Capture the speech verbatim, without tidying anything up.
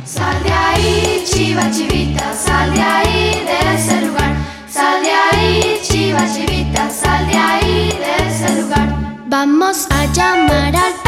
Sal de ahí, chiva, chivita, sal de ahí, de ese lugar. Sal de ahí, chiva, chivita, sal de ahí, de ese lugar. Vamos a llamar al